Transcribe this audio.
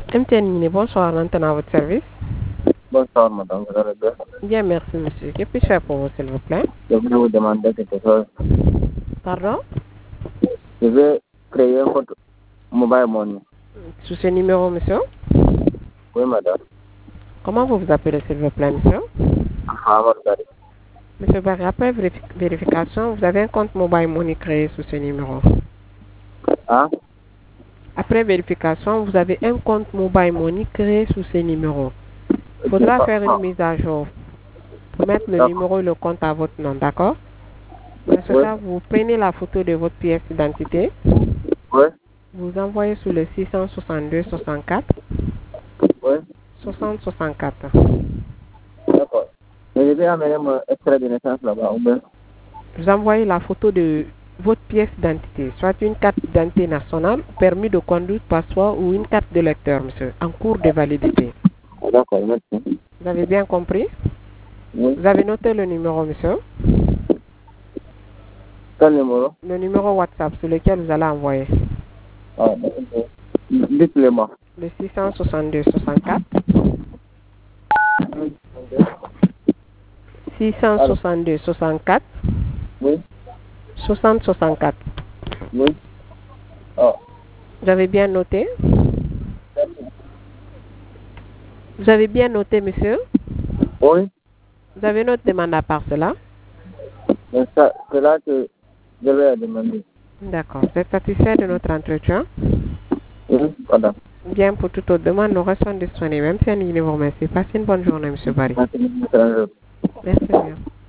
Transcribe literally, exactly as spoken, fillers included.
M T N Mini, bonsoir, l'antenne à votre service. Bonsoir, madame. Vous allez bien? Bien, merci, monsieur. Que puis-je faire pour vous, s'il vous plaît? Je voulais vous demander quelque chose. Pardon? Je vais créer votre mobile money. Sous ce numéro, monsieur? Oui, madame. Comment vous vous appelez, s'il vous plaît, monsieur? Hamad Barry. Monsieur Barry, après vérifi- vérification, vous avez un compte mobile money créé sous ce numéro. Hein? Après vérification, vous avez un compte mobile money créé sous ce numéro. Il faudra Ok, faire ah, une mise à jour pour mettre le d'accord. numéro et le compte à votre nom, d'accord? Dans ce Oui, cas, vous prenez la photo de votre pièce d'identité, oui, vous envoyez sur le six cent soixante-deux soixante-quatre oui. soixante soixante-quatre. D'accord. Mais je vais amener mon extrait de naissance là-bas, ou bien? Vous envoyez la photo de votre pièce d'identité, soit une carte d'identité nationale, permis de conduire, passeport ou une carte de lecteur, monsieur, en cours de validité. D'accord, merci. Vous avez bien compris? Oui. Vous avez noté le numéro, monsieur? Quel numéro? Le numéro WhatsApp sur lequel vous allez envoyer. Ah, d'accord. Dites-le-moi. Le six cent soixante-deux soixante-quatre six cent Alors, soixante-deux soixante-quatre oui, soixante soixante-quatre. oui. Ah, Vous avez bien noté? merci. Vous avez bien noté, monsieur? Oui, Vous avez notre demande à part cela? mais ça, c'est là que je vais demander. D'accord. Vous êtes satisfait de notre entretien? Oui, madame. Bien, pour toute autre demande, nous restons disponibles. Même si on vous remercie. Passez une bonne journée, monsieur Barry. Merci, monsieur. Merci bien.